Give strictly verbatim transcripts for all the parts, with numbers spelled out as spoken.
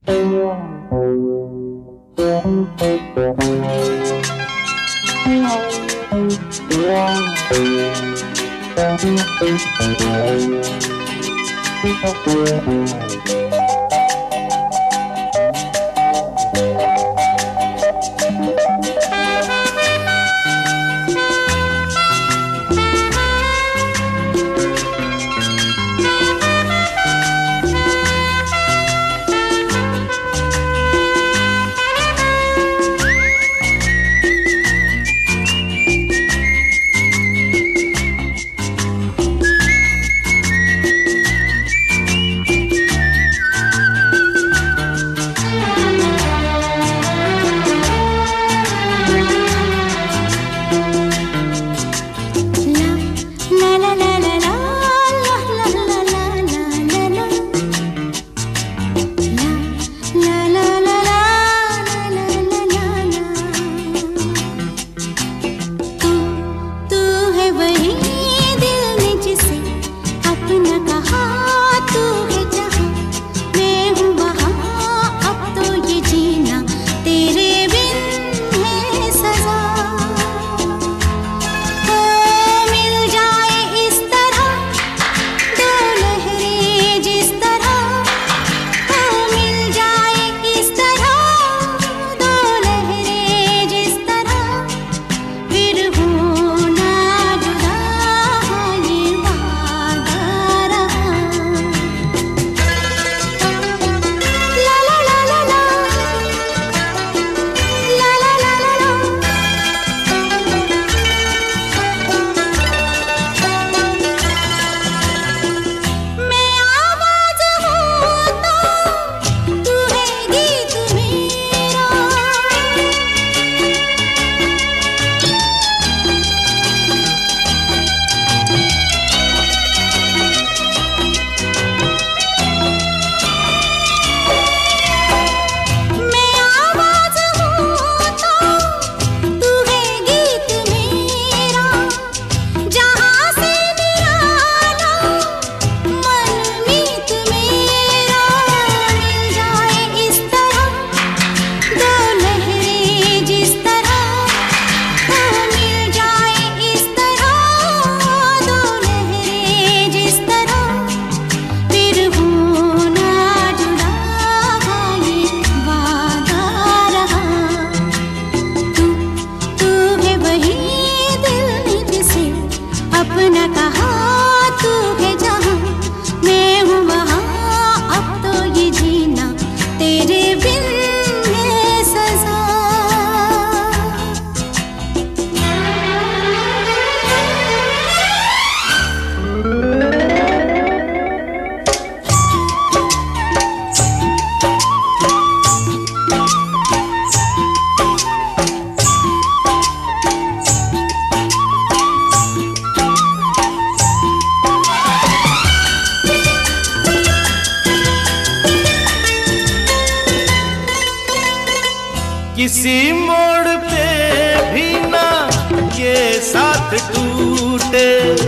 किसी मोड़ पे भी ना ये साथ टूटे,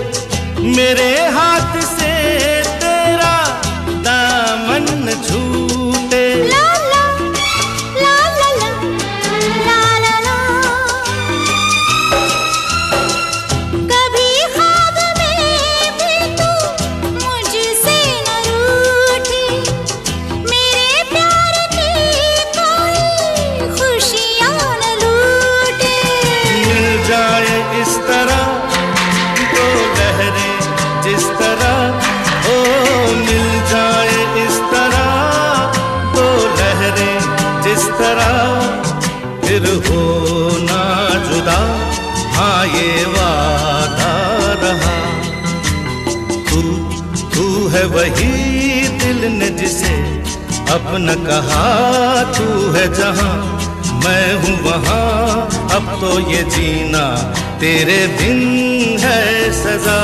मेरे हाथ से तेरा दामन न छूटे। ला ला ला ला ला ला ला ला। कभी ख्वाब में भी तू मुझसे न रूठी, मेरे प्यार की कोई खुशियाँ न लूटे। मिल जाए इस तरह दो लहरें जिस तरह, ओ मिल जाए इस तरह दो लहरें जिस तरह, फिर हो ना जुदा, हाँ ये वादा रहा। तू तू है वही दिल ने जिसे अपना कहा, तू है जहाँ मैं हूँ वहाँ, अब तो ये जीना तेरे बिन है सजा।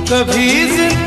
कभी जिंदगी